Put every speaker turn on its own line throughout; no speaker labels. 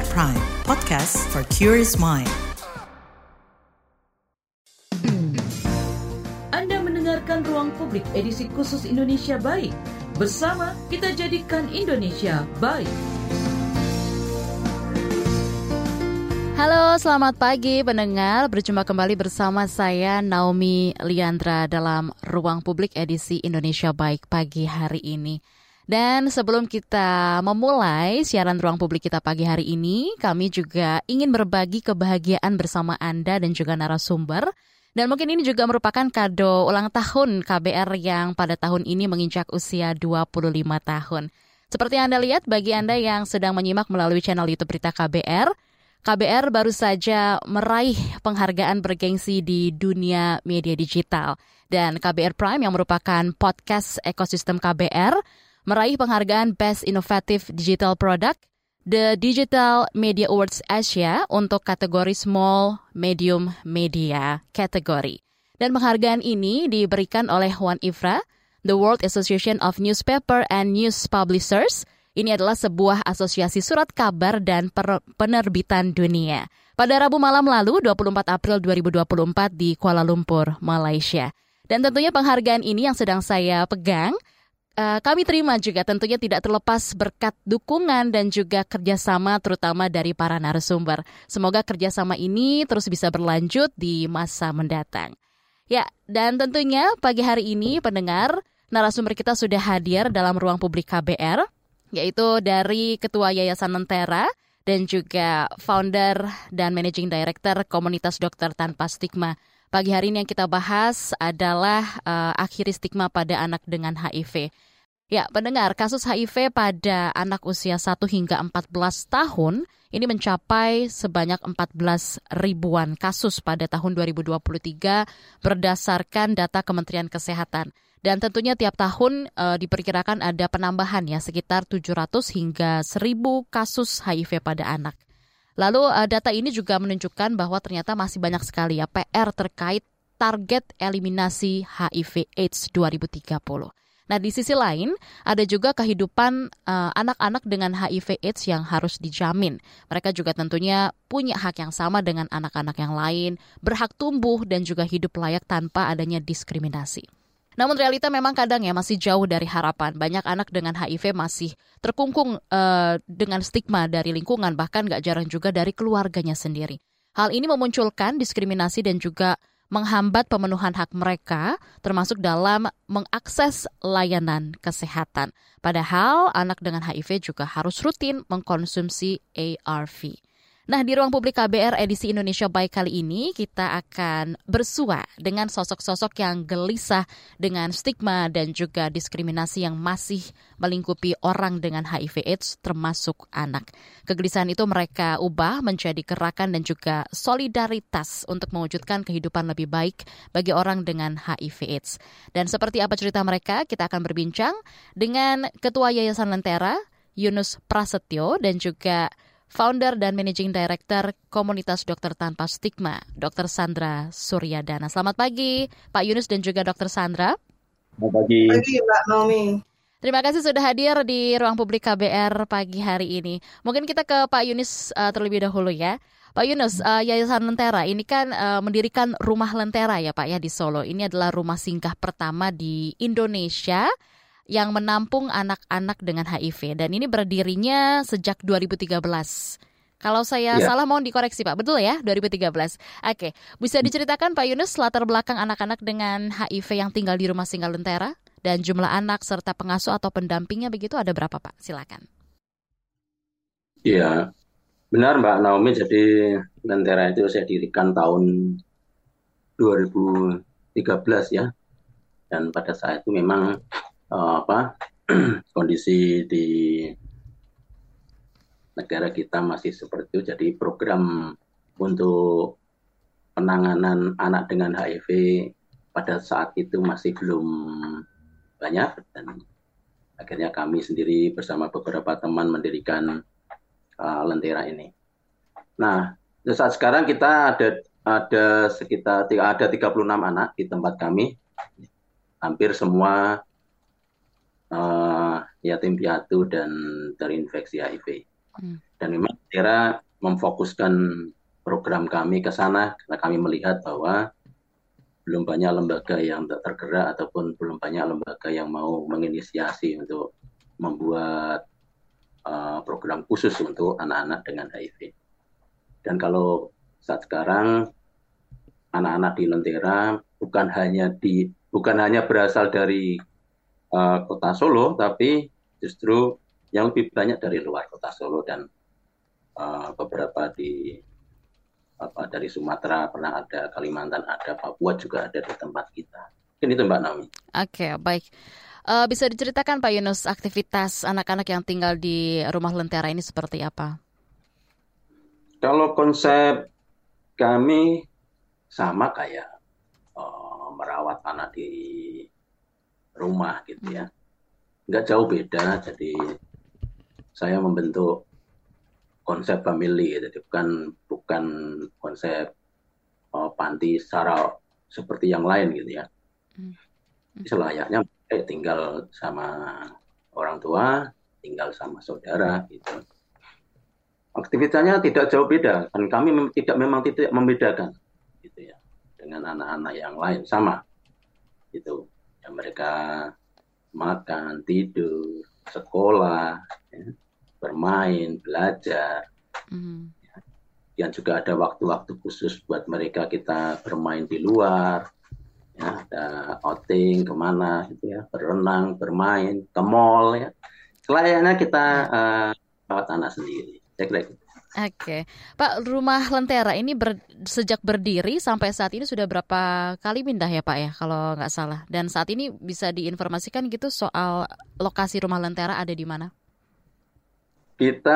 KBR Prime, podcast for curious mind.
Anda mendengarkan Ruang Publik edisi khusus Indonesia Baik. Bersama kita jadikan Indonesia baik.
Halo, selamat pagi pendengar. Berjumpa kembali bersama saya Naomi Liandra dalam Ruang Publik edisi Indonesia Baik pagi hari ini. Dan sebelum kita memulai siaran Ruang Publik kita pagi hari ini, kami juga ingin berbagi kebahagiaan bersama Anda dan juga narasumber. Dan mungkin ini juga merupakan kado ulang tahun KBR yang pada tahun ini menginjak usia 25 tahun. Seperti Anda lihat, bagi Anda yang sedang menyimak melalui channel YouTube Berita KBR, KBR baru saja meraih penghargaan bergengsi di dunia media digital. Dan KBR Prime yang merupakan podcast ekosistem KBR meraih penghargaan Best Innovative Digital Product The Digital Media Awards Asia untuk kategori Small Medium Media kategori. Dan penghargaan ini diberikan oleh One IFRA, The World Association of Newspaper and News Publishers. Ini adalah sebuah asosiasi surat kabar dan penerbitan dunia. Pada Rabu malam lalu, 24 April 2024 di Kuala Lumpur, Malaysia. Dan tentunya penghargaan ini yang sedang saya pegang, kami terima juga tentunya tidak terlepas berkat dukungan dan juga kerjasama terutama dari para narasumber. Semoga kerjasama ini terus bisa berlanjut di masa mendatang. Ya, dan tentunya pagi hari ini pendengar, narasumber kita sudah hadir dalam Ruang Publik KBR, yaitu dari Ketua Yayasan Lentera dan juga Founder dan Managing Director Komunitas Dokter Tanpa Stigma. Pagi hari ini yang kita bahas adalah akhiri stigma pada anak dengan HIV. Ya, pendengar, kasus HIV pada anak usia 1 hingga 14 tahun ini mencapai sebanyak 14 ribuan kasus pada tahun 2023 berdasarkan data Kementerian Kesehatan. Dan tentunya tiap tahun diperkirakan ada penambahan ya sekitar 700 hingga 1.000 kasus HIV pada anak. Lalu data ini juga menunjukkan bahwa ternyata masih banyak sekali ya PR terkait target eliminasi HIV AIDS 2030. Nah, di sisi lain ada juga kehidupan anak-anak dengan HIV AIDS yang harus dijamin. Mereka juga tentunya punya hak yang sama dengan anak-anak yang lain, berhak tumbuh dan juga hidup layak tanpa adanya diskriminasi. Namun realita memang kadang ya masih jauh dari harapan. Banyak anak dengan HIV masih terkungkung dengan stigma dari lingkungan, bahkan gak jarang juga dari keluarganya sendiri. Hal ini memunculkan diskriminasi dan juga menghambat pemenuhan hak mereka, termasuk dalam mengakses layanan kesehatan. Padahal anak dengan HIV juga harus rutin mengkonsumsi ARV. Nah, di Ruang Publik KBR edisi Indonesia Baik kali ini, kita akan bersua dengan sosok-sosok yang gelisah dengan stigma dan juga diskriminasi yang masih melingkupi orang dengan HIV AIDS, termasuk anak. Kegelisahan itu mereka ubah menjadi gerakan dan juga solidaritas untuk mewujudkan kehidupan lebih baik bagi orang dengan HIV AIDS. Dan seperti apa cerita mereka, kita akan berbincang dengan Ketua Yayasan Lentera, Yunus Prasetyo, dan juga Founder dan Managing Director Komunitas Dokter Tanpa Stigma, Dr. Sandra Suryadana. Selamat pagi, Pak Yunus dan juga Dr. Sandra.
Selamat pagi.
Pagi, Mbak Naomi.
Terima kasih sudah hadir di Ruang Publik KBR pagi hari ini. Mungkin kita ke Pak Yunus terlebih dahulu ya. Pak Yunus, Yayasan Lentera ini kan mendirikan Rumah Lentera ya Pak ya di Solo. Ini adalah rumah singgah pertama di Indonesia yang menampung anak-anak dengan HIV. Dan ini berdirinya sejak 2013. Kalau saya salah mohon dikoreksi Pak, betul ya 2013. Oke, bisa diceritakan Pak Yunus latar belakang anak-anak dengan HIV yang tinggal di rumah singgah Lentera? Dan jumlah anak serta pengasuh atau pendampingnya begitu ada berapa Pak? Silakan.
Iya, benar Mbak Naomi. Jadi Lentera itu saya dirikan tahun 2013 ya. Dan pada saat itu memang kondisi di negara kita masih seperti itu. Jadi program untuk penanganan anak dengan HIV pada saat itu masih belum banyak, dan akhirnya kami sendiri bersama beberapa teman mendirikan Lentera ini. Nah, saat sekarang kita ada sekitar 36 anak di tempat kami, hampir semua yatim piatu dan terinfeksi HIV. Dan memang Lentera memfokuskan program kami ke sana karena kami melihat bahwa belum banyak lembaga yang tergerak ataupun belum banyak lembaga yang mau menginisiasi untuk membuat program khusus untuk anak-anak dengan HIV. Dan kalau saat sekarang anak-anak di Lentera bukan hanya berasal dari kota Solo, tapi justru yang lebih banyak dari luar kota Solo dan beberapa dari Sumatera pernah ada, Kalimantan ada, Papua juga ada di tempat kita. Ini itu Mbak Naomi.
Oke, baik. Bisa diceritakan Pak Yunus aktivitas anak-anak yang tinggal di rumah Lentera ini seperti apa?
Kalau konsep kami sama kayak merawat anak di rumah gitu ya. Nggak jauh beda, jadi saya membentuk konsep family, jadi bukan konsep panti secara seperti yang lain gitu ya. Selayaknya tinggal sama orang tua, tinggal sama saudara gitu. Aktivitasnya tidak jauh beda, dan kami memang tidak membedakan gitu ya dengan anak-anak yang lain, sama gitu. Ya, mereka makan, tidur, sekolah, ya, bermain, belajar. Yang juga ada waktu-waktu khusus buat mereka, kita bermain di luar, ya, ada outing kemana gitu ya, berenang, bermain, ke mall ya. Selayaknya kita rawat anak sendiri. Saya kira gitu.
Oke, Pak, rumah Lentera ini sejak berdiri sampai saat ini sudah berapa kali pindah ya Pak ya, kalau nggak salah. Dan saat ini bisa diinformasikan gitu soal lokasi rumah Lentera ada di mana?
Kita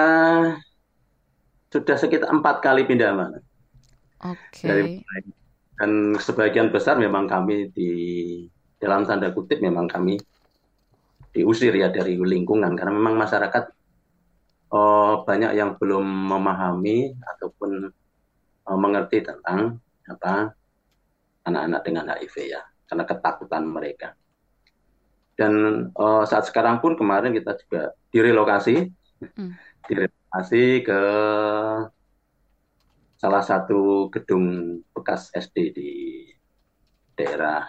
sudah sekitar 4 kali pindah mana.
Oke.
Dan sebagian besar memang kami dalam tanda kutip memang kami diusir ya dari lingkungan karena memang masyarakat banyak yang belum memahami ataupun mengerti tentang anak-anak dengan HIV ya, karena ketakutan mereka. Dan saat sekarang pun kemarin kita juga direlokasi ke salah satu gedung bekas SD di daerah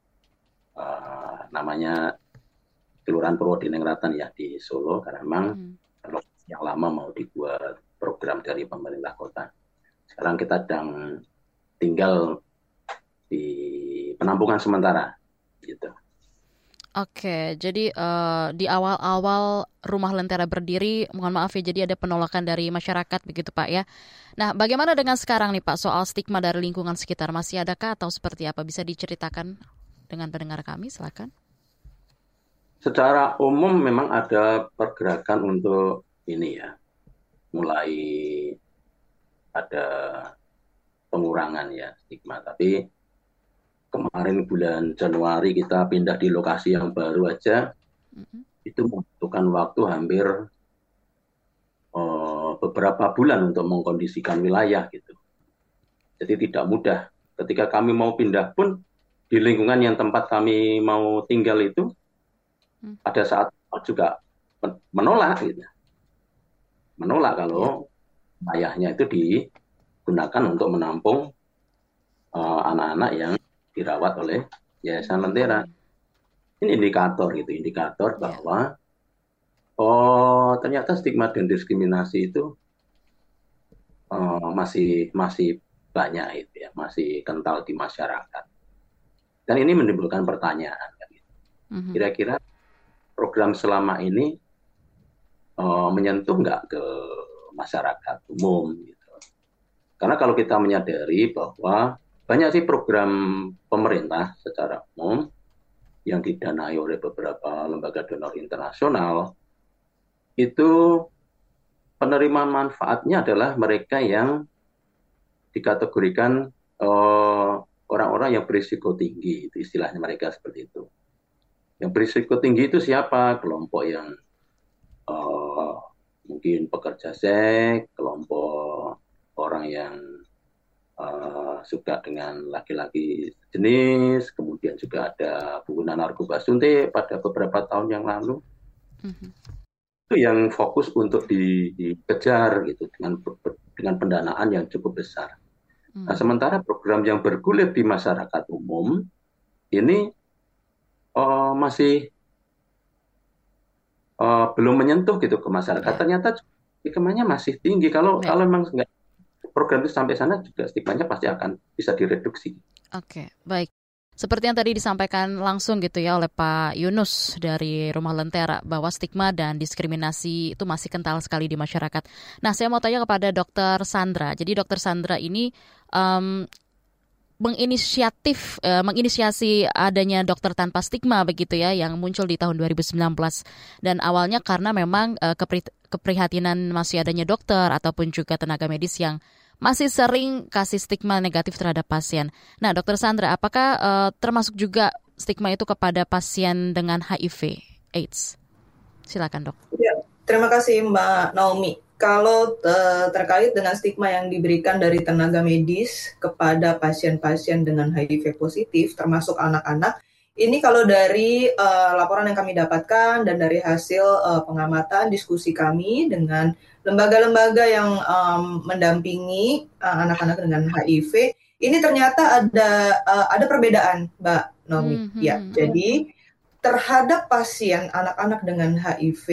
namanya Kelurahan Purwodiningrat ya di Solo, karena memang yang lama mau dibuat program dari pemerintah kota. Sekarang kita sedang tinggal di penampungan sementara, gitu.
Oke, jadi di awal-awal rumah Lentera berdiri, mohon maaf ya, jadi ada penolakan dari masyarakat begitu Pak ya. Nah, bagaimana dengan sekarang nih Pak soal stigma dari lingkungan sekitar, masih adakah atau seperti apa? Bisa diceritakan dengan pendengar kami, silakan.
Secara umum memang ada pergerakan untuk ini ya, mulai ada pengurangan ya stigma. Tapi kemarin bulan Januari kita pindah di lokasi yang baru aja, itu membutuhkan waktu hampir beberapa bulan untuk mengkondisikan wilayah gitu. Jadi tidak mudah. Ketika kami mau pindah pun di lingkungan yang tempat kami mau tinggal itu, pada saat juga menolak gitu. Menolak kalau wilayahnya itu digunakan untuk menampung anak-anak yang dirawat oleh Yayasan Lentera. Ini indikator bahwa ternyata stigma dan diskriminasi itu masih banyak itu ya, masih kental di masyarakat. Dan ini menimbulkan pertanyaan kan, gitu. Kira-kira program selama ini menyentuh nggak ke masyarakat umum gitu. Karena kalau kita menyadari bahwa banyak sih program pemerintah secara umum yang didanai oleh beberapa lembaga donor internasional, itu penerima manfaatnya adalah mereka yang dikategorikan orang-orang yang berisiko tinggi, itu istilahnya mereka seperti itu. Yang berisiko tinggi itu siapa? Kelompok yang mungkin pekerja seks, kelompok orang yang suka dengan laki-laki jenis, kemudian juga ada pengguna narkoba suntik pada beberapa tahun yang lalu. itu yang fokus untuk dikejar gitu dengan pendanaan yang cukup besar. Nah, sementara program yang bergulir di masyarakat umum ini masih belum menyentuh gitu ke masyarakat. Ternyata stigmanya masih tinggi. Kalau memang nggak program itu sampai sana juga stigmanya pasti akan bisa direduksi.
Oke, baik. Seperti yang tadi disampaikan langsung gitu ya oleh Pak Yunus dari Rumah Lentera bahwa stigma dan diskriminasi itu masih kental sekali di masyarakat. Nah, saya mau tanya kepada Dr. Sandra. Jadi Dr. Sandra ini menginisiasi adanya dokter tanpa stigma begitu ya yang muncul di tahun 2019 dan awalnya karena memang keprihatinan masih adanya dokter ataupun juga tenaga medis yang masih sering kasih stigma negatif terhadap pasien. Nah, Dokter Sandra, apakah termasuk juga stigma itu kepada pasien dengan HIV AIDS? Silakan, Dok.
Ya, terima kasih Mbak Naomi. Kalau terkait dengan stigma yang diberikan dari tenaga medis kepada pasien-pasien dengan HIV positif, termasuk anak-anak, ini kalau dari laporan yang kami dapatkan dan dari hasil pengamatan diskusi kami dengan lembaga-lembaga yang mendampingi anak-anak dengan HIV, ini ternyata ada perbedaan, Mbak Naomi. Ya, jadi terhadap pasien anak-anak dengan HIV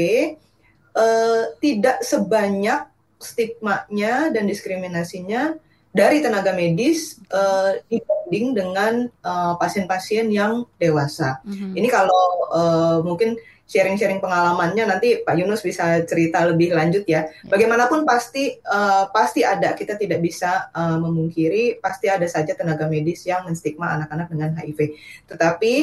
tidak sebanyak stigmanya dan diskriminasinya dari tenaga medis dibanding dengan pasien-pasien yang dewasa. Ini kalau mungkin sharing-sharing pengalamannya nanti Pak Yunus bisa cerita lebih lanjut ya. Bagaimanapun pasti ada, kita tidak bisa memungkiri pasti ada saja tenaga medis yang menstigma anak-anak dengan HIV. Tetapi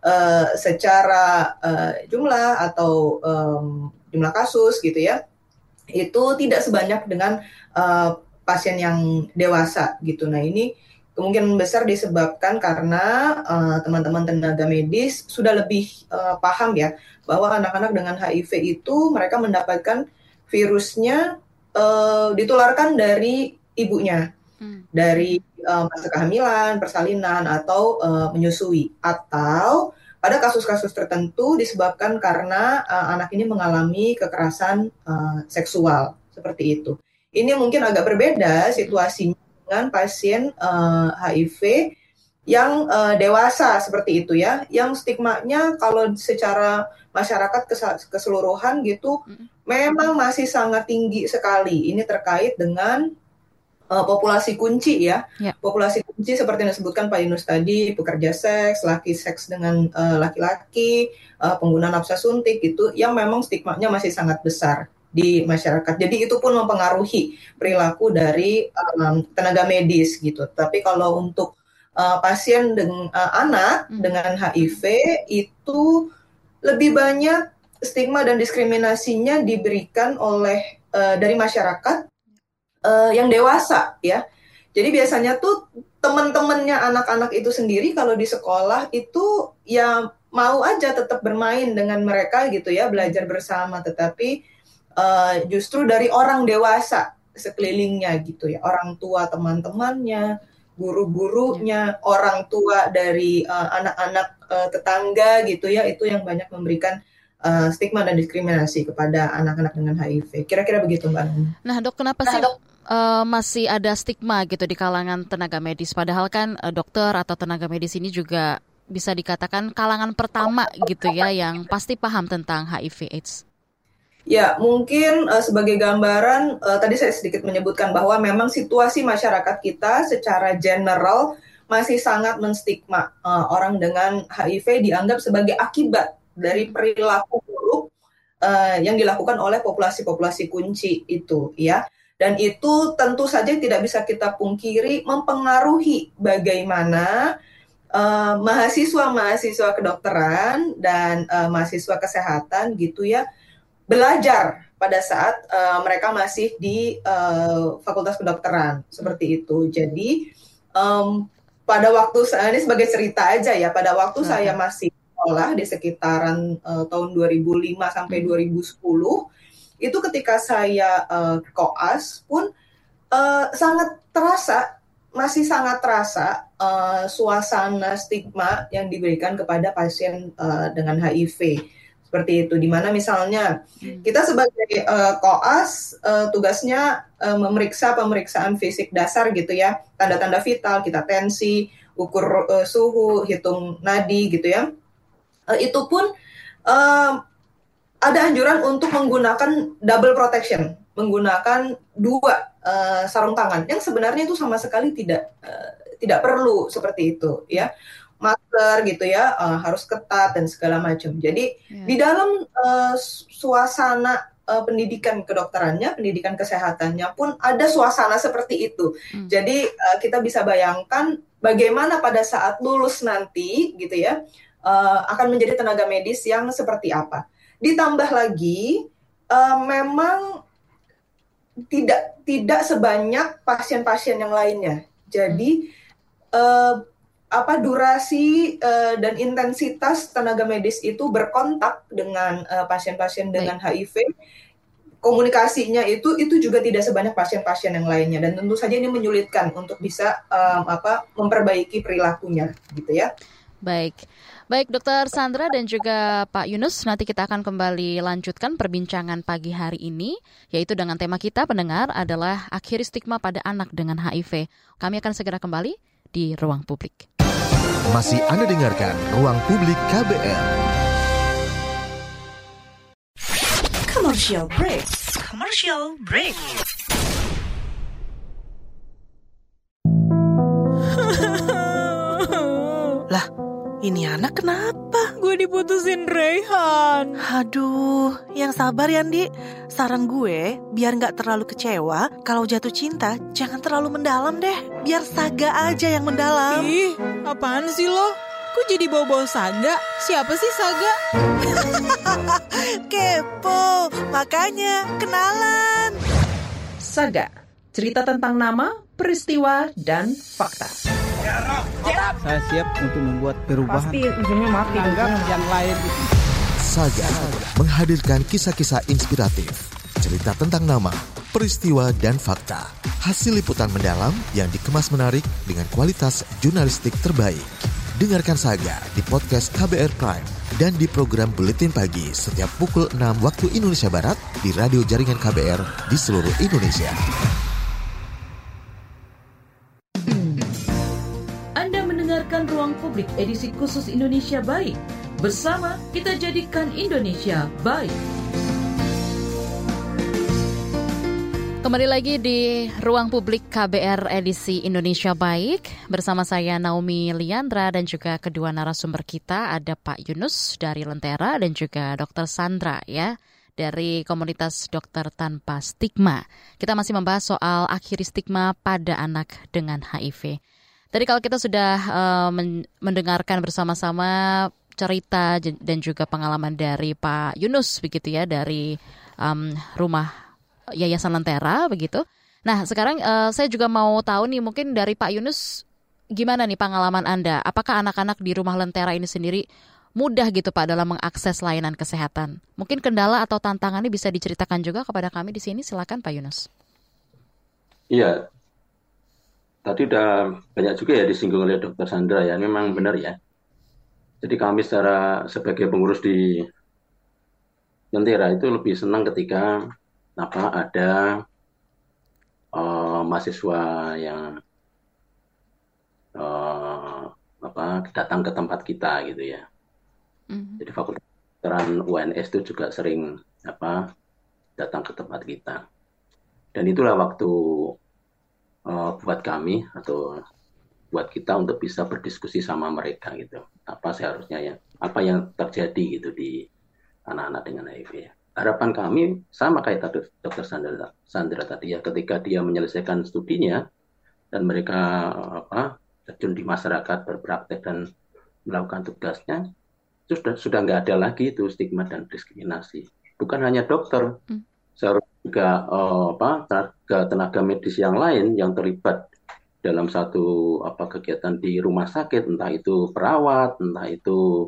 secara jumlah atau jumlah kasus gitu ya, itu tidak sebanyak dengan pasien yang dewasa gitu. Nah, ini kemungkinan besar disebabkan karena teman-teman tenaga medis sudah lebih paham ya bahwa anak-anak dengan HIV itu mereka mendapatkan virusnya ditularkan dari ibunya, dari masa kehamilan, persalinan, atau menyusui, atau pada kasus-kasus tertentu disebabkan karena anak ini mengalami kekerasan seksual seperti itu. Ini mungkin agak berbeda situasinya dengan pasien HIV yang dewasa seperti itu ya, yang stigmanya kalau secara masyarakat keseluruhan gitu memang masih sangat tinggi sekali. Ini terkait dengan populasi kunci ya. Populasi kunci seperti yang disebutkan Pak Yunus tadi, pekerja seks, laki seks dengan laki-laki, pengguna nafsa suntik gitu, yang memang stigmanya masih sangat besar di masyarakat. Jadi itu pun mempengaruhi perilaku dari tenaga medis gitu. Tapi kalau untuk pasien anak dengan HIV itu lebih banyak stigma dan diskriminasinya diberikan oleh dari masyarakat yang dewasa ya. Jadi biasanya tuh teman-temannya anak-anak itu sendiri kalau di sekolah itu ya mau aja tetap bermain dengan mereka gitu ya, belajar bersama, tetapi justru dari orang dewasa sekelilingnya gitu ya, orang tua teman-temannya, guru-gurunya, orang tua dari anak-anak tetangga gitu ya, itu yang banyak memberikan stigma dan diskriminasi kepada anak-anak dengan HIV. Kira-kira begitu Mbak.
Nah Dok, kenapa sih masih ada stigma gitu di kalangan tenaga medis? Padahal kan dokter atau tenaga medis ini juga bisa dikatakan kalangan pertama gitu ya yang pasti paham tentang HIV/AIDS.
Ya, mungkin sebagai gambaran, tadi saya sedikit menyebutkan bahwa memang situasi masyarakat kita secara general masih sangat menstigma orang dengan HIV dianggap sebagai akibat dari perilaku buruk yang dilakukan oleh populasi-populasi kunci itu, ya. Dan itu tentu saja tidak bisa kita pungkiri mempengaruhi bagaimana mahasiswa-mahasiswa kedokteran dan mahasiswa kesehatan gitu ya, belajar pada saat mereka masih di Fakultas Kedokteran seperti itu. Jadi pada waktu ini sebagai cerita aja ya, pada waktu saya masih sekolah di sekitaran tahun 2005 sampai 2010, itu ketika saya koas pun masih sangat terasa suasana stigma yang diberikan kepada pasien dengan HIV. Seperti itu, di mana misalnya kita sebagai koas tugasnya memeriksa pemeriksaan fisik dasar gitu ya, tanda-tanda vital, kita tensi, ukur suhu, hitung nadi gitu ya. Itu pun ada anjuran untuk menggunakan double protection, menggunakan 2 sarung tangan, yang sebenarnya itu sama sekali tidak perlu seperti itu ya. Masker gitu ya, harus ketat dan segala macam. Jadi di dalam suasana pendidikan kedokterannya, pendidikan kesehatannya pun ada suasana seperti itu. Jadi kita bisa bayangkan bagaimana pada saat lulus nanti gitu ya, akan menjadi tenaga medis yang seperti apa. Ditambah lagi memang tidak sebanyak pasien-pasien yang lainnya. Jadi durasi dan intensitas tenaga medis itu berkontak dengan pasien-pasien dengan HIV, komunikasinya itu juga tidak sebanyak pasien-pasien yang lainnya, dan tentu saja ini menyulitkan untuk bisa memperbaiki perilakunya gitu ya.
Baik, Dr. Sandra dan juga Pak Yunus, nanti kita akan kembali lanjutkan perbincangan pagi hari ini, yaitu dengan tema kita pendengar adalah akhiri stigma pada anak dengan HIV. Kami akan segera kembali di Ruang Publik.
Masih Anda dengarkan Ruang Publik KBR.
Commercial break.
Lah, ini anak kenapa?
Gue diputusin Raihan.
Aduh, yang sabar ya, Andi. Saran gue, biar gak terlalu kecewa, kalau jatuh cinta, jangan terlalu mendalam deh. Biar Saga aja yang mendalam.
Ih, apaan sih lo? Kok jadi bawa-bawa Saga? Siapa sih Saga?
Kepo, makanya kenalan.
Saga, cerita tentang nama, peristiwa, dan fakta.
Saya siap untuk membuat perubahan.
Pasti ujungnya mati.
Anggap yang lain itu.
Saga menghadirkan kisah-kisah inspiratif, cerita tentang nama, peristiwa, dan fakta. Hasil liputan mendalam yang dikemas menarik dengan kualitas jurnalistik terbaik. Dengarkan Saga di podcast KBR Prime dan di program Buletin Pagi setiap pukul 6 waktu Indonesia Barat di radio jaringan KBR di seluruh Indonesia.
Anda mendengarkan Ruang Publik edisi khusus Indonesia Baik. Bersama kita jadikan Indonesia baik.
Kembali lagi di Ruang Publik KBR edisi Indonesia Baik. Bersama saya Naomi Liandra dan juga kedua narasumber kita ada Pak Yunus dari Lentera dan juga Dr. Sandra ya dari komunitas Dokter Tanpa Stigma. Kita masih membahas soal akhiri stigma pada anak dengan HIV. Tadi kalau kita sudah mendengarkan bersama-sama cerita dan juga pengalaman dari Pak Yunus begitu ya dari rumah Yayasan Lentera begitu. Nah sekarang saya juga mau tahu nih mungkin dari Pak Yunus gimana nih pengalaman Anda? Apakah anak-anak di rumah Lentera ini sendiri mudah gitu Pak dalam mengakses layanan kesehatan? Mungkin kendala atau tantangannya bisa diceritakan juga kepada kami di sini. Silakan Pak Yunus.
Iya, tadi udah banyak juga ya disinggung oleh Dr. Sandra ya. Memang benar ya. Jadi kami sebagai pengurus di Lentera itu lebih senang ketika ada mahasiswa yang datang ke tempat kita gitu ya. Jadi Fakultas Kedokteran UNS itu juga sering datang ke tempat kita. Dan itulah waktu buat kami atau buat kita untuk bisa berdiskusi sama mereka gitu. Apa yang terjadi gitu di anak-anak dengan HIV. Harapan kami sama kayak Dr. Sandra tadi ya, ketika dia menyelesaikan studinya dan mereka terjun di masyarakat, berpraktek dan melakukan tugasnya, itu sudah nggak ada lagi itu stigma dan diskriminasi. Bukan hanya dokter, seharusnya juga tenaga medis yang lain yang terlibat dalam satu kegiatan di rumah sakit, entah itu perawat, entah itu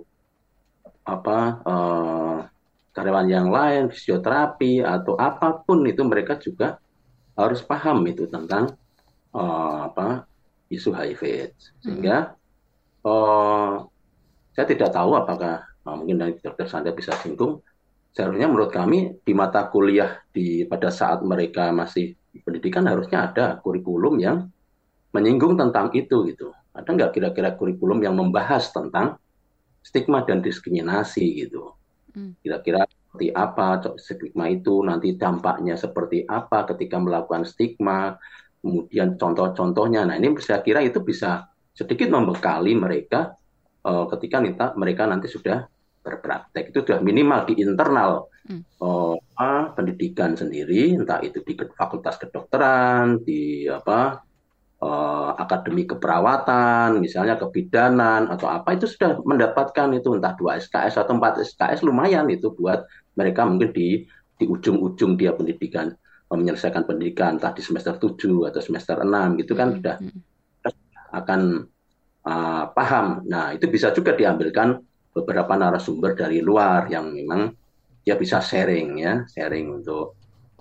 karyawan yang lain, fisioterapi atau apapun itu mereka juga harus paham itu tentang isu HIV. Sehingga saya tidak tahu apakah mungkin dari Dr. Sandra bisa singgung, seharusnya menurut kami di mata kuliah pada saat mereka masih di pendidikan harusnya ada kurikulum yang menyinggung tentang itu gitu. Ada nggak kira-kira kurikulum yang membahas tentang stigma dan diskriminasi gitu? Kira-kira seperti apa stigma itu, nanti dampaknya seperti apa ketika melakukan stigma, kemudian contoh-contohnya. Nah ini saya kira itu bisa sedikit membekali mereka ketika mereka nanti sudah berpraktek. Itu sudah minimal di internal pendidikan sendiri, entah itu di fakultas kedokteran, di akademi keperawatan, misalnya kebidanan atau apa, itu sudah mendapatkan itu entah 2 SKS atau 4 SKS, lumayan itu buat mereka mungkin di ujung-ujung dia pendidikan, menyelesaikan pendidikan entah di semester 7 atau semester 6 gitu kan sudah akan paham. Nah, itu bisa juga diambilkan beberapa narasumber dari luar yang memang dia bisa sharing untuk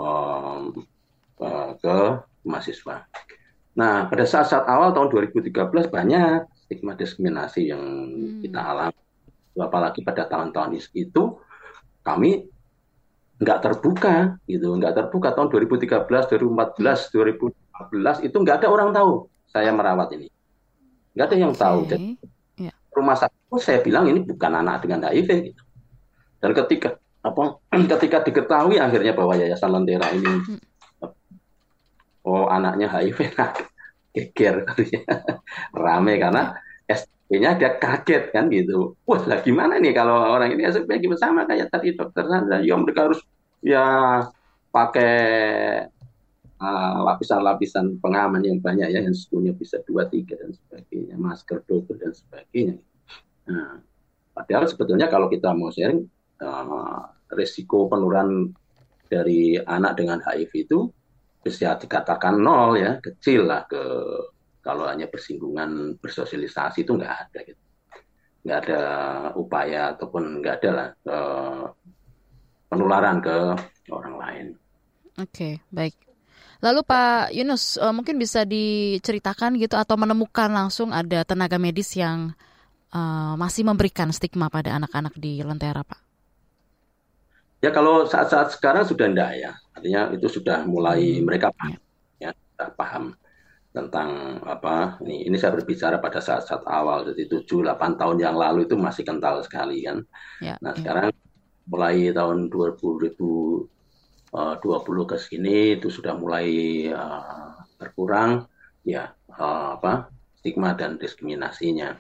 ke mahasiswa. Nah, pada saat-saat awal tahun 2013 banyak stigma diskriminasi yang kita alami. Apalagi pada tahun-tahun itu kami nggak terbuka tahun 2013, 2014, 2015 itu nggak ada orang tahu saya merawat ini. Nggak ada yang tahu. Jadi, rumah sakit saya bilang ini bukan anak dengan HIV gitu. Dan ketika diketahui akhirnya bahwa Yayasan Lentera ini anaknya HIV, geger rame karena SPP-nya dia kaget kan gitu. Wah, lah gimana nih kalau orang ini SPP sama kayak tadi Dokter Sandra, ya mereka harus pakai lapisan-lapisan pengaman yang banyak yang sebetulnya bisa 2-3 dan sebagainya, masker double dan sebagainya. Nah, padahal sebetulnya kalau kita mau sharing risiko penularan dari anak dengan HIV itu bisa dikatakan 0 ya, kecil lah kalau hanya bersinggungan bersosialisasi itu nggak ada gitu. Nggak ada upaya ataupun nggak ada lah penularan ke orang lain.
Oke, baik. Lalu Pak Yunus, mungkin bisa diceritakan gitu atau menemukan langsung ada tenaga medis yang masih memberikan stigma pada anak-anak di Lentera, Pak?
Ya kalau saat-saat sekarang sudah enggak ya, artinya itu sudah mulai mereka paham, paham tentang apa. Ini saya berbicara pada saat-saat awal, jadi 7-8 tahun yang lalu itu masih kental sekali kan. Nah sekarang mulai tahun 2020 ke sini itu sudah mulai berkurang ya stigma dan diskriminasinya.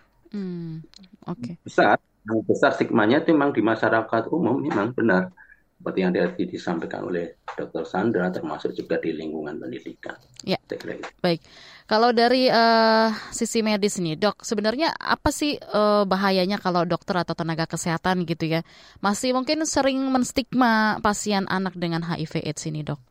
Besar stigmanya itu memang di masyarakat umum memang benar. Seperti yang tadi disampaikan oleh Dr. Sandra, termasuk juga di lingkungan pendidikan.
Ya, baik. Kalau dari sisi medis nih, Dok, sebenarnya apa sih bahayanya kalau dokter atau tenaga kesehatan gitu ya, masih mungkin sering menstigma pasien anak dengan HIV/AIDS ini, Dok?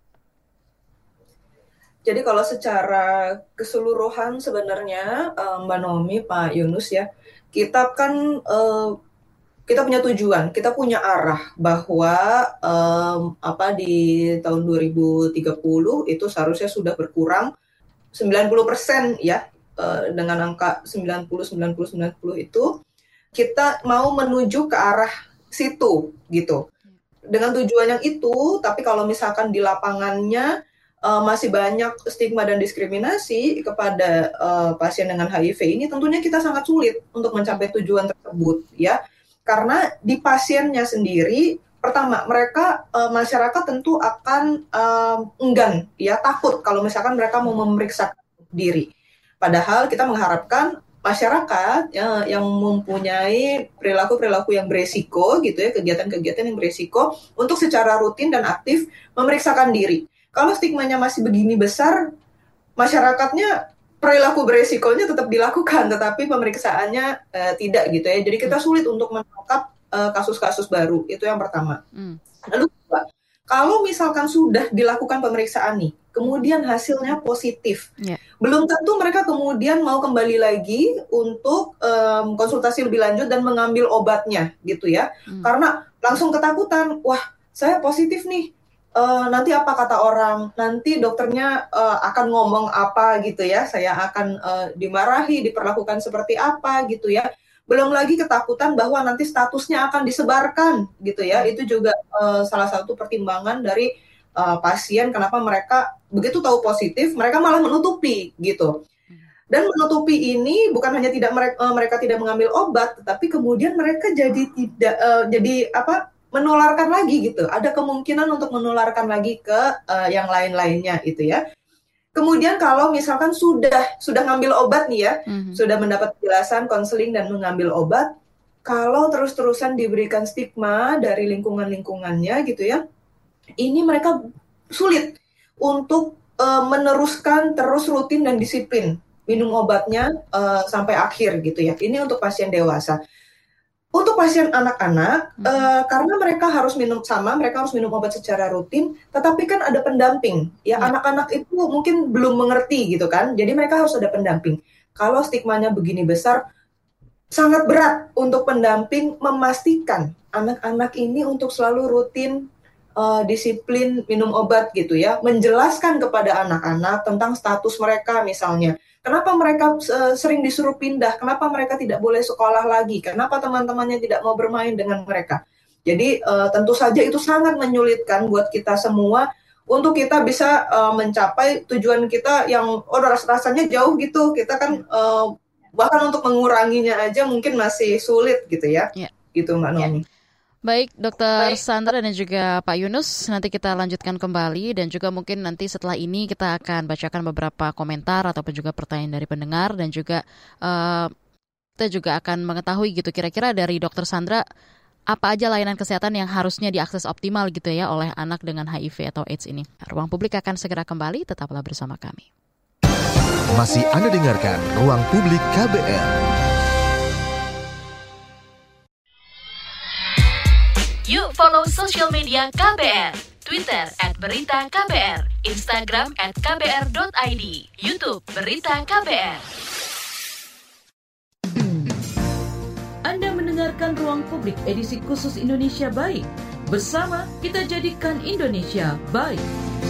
Jadi kalau secara keseluruhan sebenarnya Mbak Naomi, Pak Yunus ya, kita kan kita punya tujuan, kita punya arah bahwa di tahun 2030 itu seharusnya sudah berkurang 90% ya, dengan angka 90 itu kita mau menuju ke arah situ gitu. Dengan tujuan yang itu, tapi kalau misalkan di lapangannya masih banyak stigma dan diskriminasi kepada pasien dengan HIV ini, tentunya kita sangat sulit untuk mencapai tujuan tersebut ya. Karena di pasiennya sendiri, pertama mereka masyarakat tentu akan enggan ya, takut kalau misalkan mereka mau memeriksa diri. Padahal kita mengharapkan masyarakat yang mempunyai perilaku-perilaku yang beresiko gitu ya, kegiatan-kegiatan yang beresiko untuk secara rutin dan aktif memeriksakan diri. Kalau stigmanya masih begini besar, masyarakatnya perilaku beresikonya tetap dilakukan, tetapi pemeriksaannya tidak gitu ya. Jadi kita sulit untuk menangkap kasus-kasus baru, itu yang pertama. Lalu kedua, kalau misalkan sudah dilakukan pemeriksaan nih, kemudian hasilnya positif, belum tentu mereka kemudian mau kembali lagi untuk konsultasi lebih lanjut dan mengambil obatnya gitu ya. Karena langsung ketakutan, wah saya positif nih. Nanti apa kata orang, nanti dokternya akan ngomong apa gitu ya, saya akan dimarahi, diperlakukan seperti apa gitu ya. Belum lagi ketakutan bahwa nanti statusnya akan disebarkan gitu ya. Itu juga salah satu pertimbangan dari pasien kenapa mereka begitu tahu positif mereka malah menutupi gitu. Dan menutupi ini bukan hanya tidak mereka tidak mengambil obat, tetapi kemudian mereka jadi tidak menularkan lagi gitu. Ada kemungkinan untuk menularkan lagi ke yang lain-lainnya itu ya. Kemudian kalau misalkan sudah ngambil obat nih ya, sudah mendapat penjelasan, konseling dan mengambil obat, kalau terus-terusan diberikan stigma dari lingkungan-lingkungannya gitu ya, ini mereka sulit untuk meneruskan terus rutin dan disiplin minum obatnya sampai akhir gitu ya. Ini untuk pasien dewasa. Untuk pasien anak-anak, karena mereka harus minum obat secara rutin, tetapi kan ada pendamping. Ya, anak-anak itu mungkin belum mengerti gitu kan, jadi mereka harus ada pendamping. Kalau stigmanya begini besar, sangat berat untuk pendamping memastikan anak-anak ini untuk selalu rutin, disiplin minum obat gitu ya, menjelaskan kepada anak-anak tentang status mereka misalnya. Kenapa mereka sering disuruh pindah? Kenapa mereka tidak boleh sekolah lagi? Kenapa teman-temannya tidak mau bermain dengan mereka? Jadi tentu saja itu sangat menyulitkan buat kita semua untuk kita bisa mencapai tujuan kita yang rasanya jauh gitu. Kita kan bahkan untuk menguranginya aja mungkin masih sulit gitu ya. Gitu Mbak Nomi.
Baik, Dr. Sandra dan juga Pak Yunus, nanti kita lanjutkan kembali dan juga mungkin nanti setelah ini kita akan bacakan beberapa komentar ataupun juga pertanyaan dari pendengar dan juga kita juga akan mengetahui gitu kira-kira dari Dr. Sandra apa aja layanan kesehatan yang harusnya diakses optimal gitu ya oleh anak dengan HIV atau AIDS ini. Ruang Publik akan segera kembali, tetaplah bersama kami.
Masih Anda dengarkan Ruang Publik KBR.
Yuk follow social media KBR, Twitter @beritaKBR, Instagram @kbr.id, YouTube Berita KBR.
Anda mendengarkan Ruang Publik edisi khusus Indonesia Baik. Bersama kita jadikan Indonesia baik.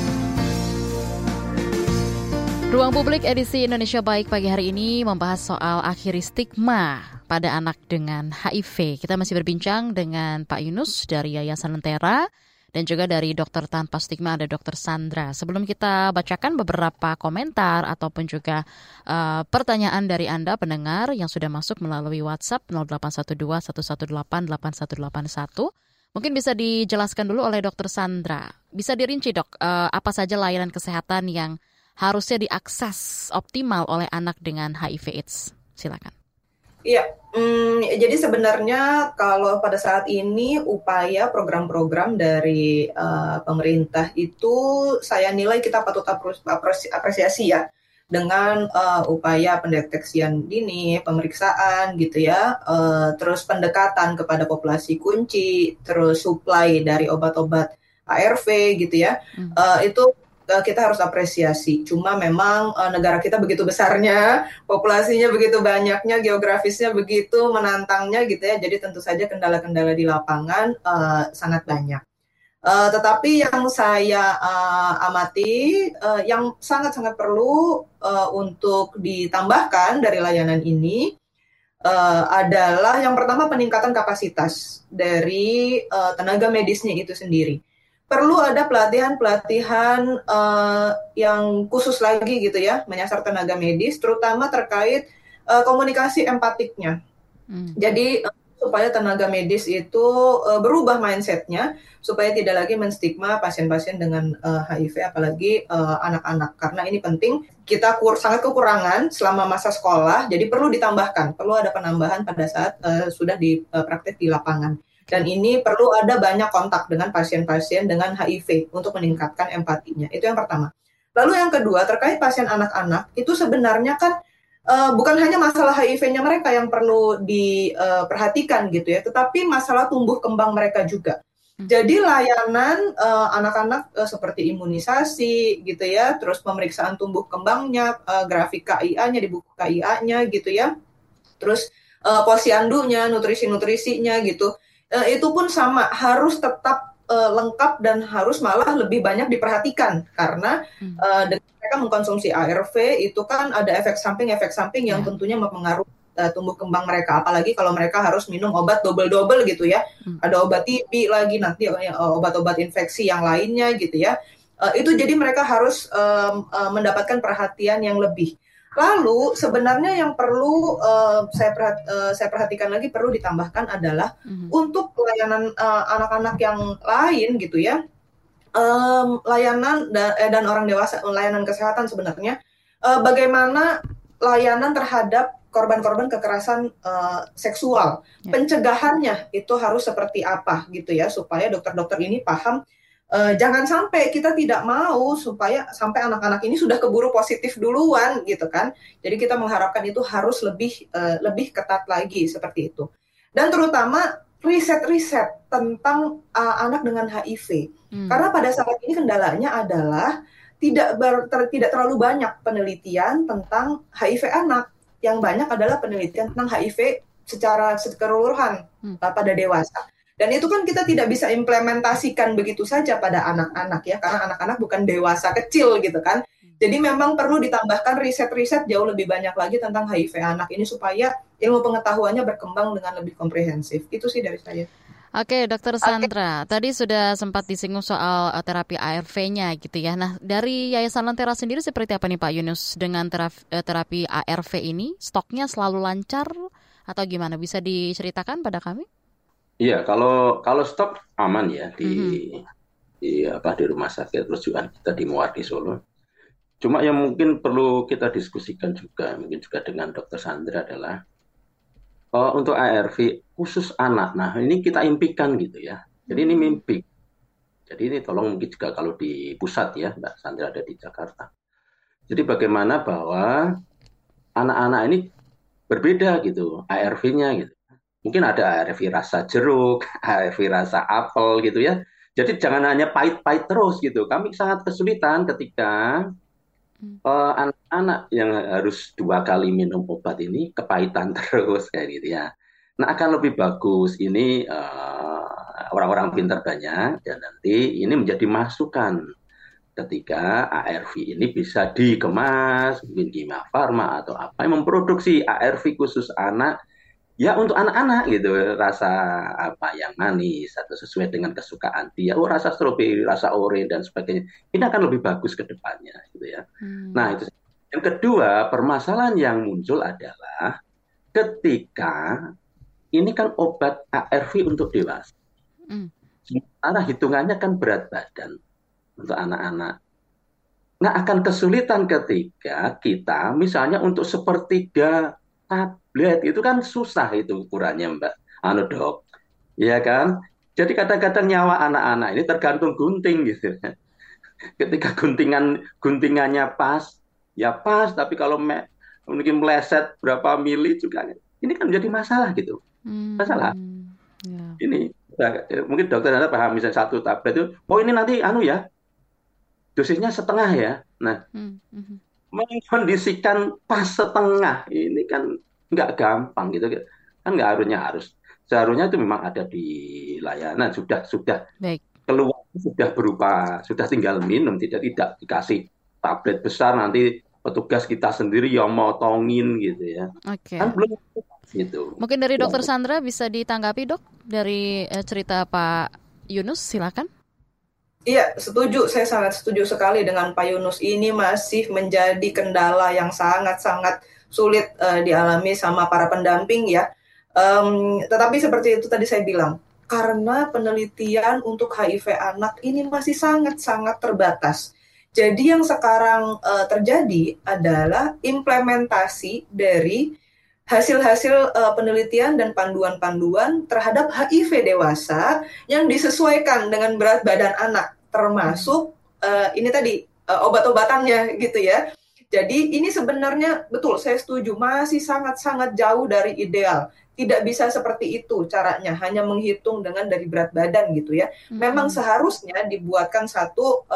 Ruang Publik edisi Indonesia Baik pagi hari ini membahas soal akhiri stigma pada anak dengan HIV. Kita masih berbincang dengan Pak Yunus dari Yayasan Lentera dan juga dari Dokter Tanpa Stigma ada Dr. Sandra. Sebelum kita bacakan beberapa komentar ataupun juga pertanyaan dari Anda pendengar yang sudah masuk melalui WhatsApp 0812 118 8181. Mungkin bisa dijelaskan dulu oleh Dr. Sandra. Bisa dirinci dok, apa saja layanan kesehatan yang harusnya diakses optimal oleh anak dengan HIV/AIDS? Silakan.
Iya, jadi sebenarnya kalau pada saat ini upaya program-program dari pemerintah itu saya nilai kita patut apresiasi ya dengan upaya pendeteksian dini, pemeriksaan gitu ya, terus pendekatan kepada populasi kunci, terus supply dari obat-obat ARV gitu ya, itu kita harus apresiasi. Cuma memang negara kita begitu besarnya, populasinya begitu banyaknya, geografisnya begitu menantangnya gitu ya. Jadi tentu saja kendala-kendala di lapangan sangat banyak. Tetapi yang saya amati, yang sangat-sangat perlu untuk ditambahkan dari layanan ini adalah yang pertama peningkatan kapasitas dari tenaga medisnya itu sendiri. Perlu ada pelatihan-pelatihan yang khusus lagi gitu ya, menyasar tenaga medis, terutama terkait komunikasi empatiknya. Jadi supaya tenaga medis itu berubah mindset-nya, supaya tidak lagi menstigma pasien-pasien dengan HIV, apalagi anak-anak. Karena ini penting, kita sangat kekurangan selama masa sekolah, jadi perlu ditambahkan, perlu ada penambahan pada saat sudah dipraktek di lapangan. Dan ini perlu ada banyak kontak dengan pasien-pasien dengan HIV untuk meningkatkan empatinya. Itu yang pertama. Lalu yang kedua, terkait pasien anak-anak, itu sebenarnya kan bukan hanya masalah HIV-nya mereka yang perlu diperhatikan gitu ya, tetapi masalah tumbuh kembang mereka juga. Jadi layanan anak-anak seperti imunisasi gitu ya, terus pemeriksaan tumbuh kembangnya, grafik KIA-nya di buku KIA-nya gitu ya, terus posyandunya, nutrisi-nutrisinya gitu. Itu pun sama, harus tetap lengkap dan harus malah lebih banyak diperhatikan karena dengan mereka mengkonsumsi ARV itu kan ada efek samping yang tentunya mempengaruhi tumbuh kembang mereka. Apalagi kalau mereka harus minum obat double-double gitu ya. Ada obat TB lagi, nanti obat-obat infeksi yang lainnya gitu ya. Itu jadi mereka harus mendapatkan perhatian yang lebih. Lalu sebenarnya yang perlu saya perhatikan lagi, perlu ditambahkan adalah untuk layanan anak-anak yang lain gitu ya, layanan dan orang dewasa, layanan kesehatan sebenarnya, bagaimana layanan terhadap korban-korban kekerasan seksual, pencegahannya itu harus seperti apa gitu ya, supaya dokter-dokter ini paham. Jangan sampai kita tidak mau sampai anak-anak ini sudah keburu positif duluan gitu kan. Jadi kita mengharapkan itu harus lebih ketat lagi seperti itu. Dan terutama riset-riset tentang anak dengan HIV. Karena pada saat ini kendalanya adalah tidak terlalu banyak penelitian tentang HIV anak. Yang banyak adalah penelitian tentang HIV secara keseluruhan pada dewasa. Dan itu kan kita tidak bisa implementasikan begitu saja pada anak-anak ya, karena anak-anak bukan dewasa kecil gitu kan. Jadi memang perlu ditambahkan riset-riset jauh lebih banyak lagi tentang HIV anak ini supaya ilmu pengetahuannya berkembang dengan lebih komprehensif. Itu sih dari saya.
Oke, Dokter Sandra, tadi sudah sempat disinggung soal terapi ARV-nya gitu ya. Nah, dari Yayasan Lentera sendiri seperti apa nih Pak Yunus dengan terapi ARV ini? Stoknya selalu lancar atau gimana? Bisa diceritakan pada kami?
Iya, kalau stok aman ya di rumah sakit rujukan kita di Muwardi Solo. Cuma yang mungkin perlu kita diskusikan juga, mungkin juga dengan Dokter Sandra adalah untuk ARV khusus anak. Nah, ini kita impikan gitu ya. Jadi ini mimpi. Jadi ini tolong mungkin juga kalau di pusat ya, Mbak Sandra ada di Jakarta. Jadi bagaimana bahwa anak-anak ini berbeda gitu ARV-nya gitu. Mungkin ada ARV rasa jeruk, ARV rasa apel gitu ya. Jadi jangan hanya pahit-pahit terus gitu. Kami sangat kesulitan ketika anak-anak yang harus 2 kali minum obat ini kepahitan terus kayak gitu ya. Nah, akan lebih bagus ini orang-orang pintar banyak dan nanti ini menjadi masukan ketika ARV ini bisa dikemas, mungkin Kimia Farma atau apa yang memproduksi ARV khusus anak. Ya untuk anak-anak gitu, rasa apa yang manis atau sesuai dengan kesukaan dia, rasa stroberi, rasa orange dan sebagainya. Ini akan lebih bagus ke depannya gitu ya. Nah, itu. Yang kedua, permasalahan yang muncul adalah ketika ini kan obat ARV untuk dewasa. Sementara hitungannya kan berat badan untuk anak-anak. Nah, akan kesulitan ketika kita misalnya untuk sepertiga tablet itu kan susah itu ukurannya Mbak Dok, ya kan? Jadi kadang-kadang nyawa anak-anak ini tergantung gunting gitu. Ketika guntingannya pas, ya pas. Tapi kalau mungkin meleset berapa mili juga, ini kan menjadi masalah gitu. Masalah. Ini mungkin dokter Anda paham misalnya 1 tablet itu, ini nanti ya, dosisnya setengah ya. Nah. Mengkondisikan pas setengah ini kan nggak gampang gitu kan, nggak seharusnya itu memang ada di layanan sudah
Baik.
Keluar sudah tinggal minum, tidak dikasih tablet besar nanti petugas kita sendiri yang motongin gitu ya. Kan belum gitu.
Mungkin dari Dokter Sandra bisa ditanggapi Dok dari cerita Pak Yunus, silakan.
Iya, setuju. Saya sangat setuju sekali dengan Pak Yunus. Ini masih menjadi kendala yang sangat-sangat sulit dialami sama para pendamping ya. Tetapi seperti itu tadi saya bilang, karena penelitian untuk HIV anak ini masih sangat-sangat terbatas. Jadi yang sekarang terjadi adalah implementasi dari hasil-hasil penelitian dan panduan-panduan terhadap HIV dewasa yang disesuaikan dengan berat badan anak, termasuk ini tadi obat-obatannya gitu ya. Jadi ini sebenarnya betul, saya setuju, masih sangat-sangat jauh dari ideal. Tidak bisa seperti itu caranya, hanya menghitung dengan dari berat badan gitu ya. Memang seharusnya dibuatkan satu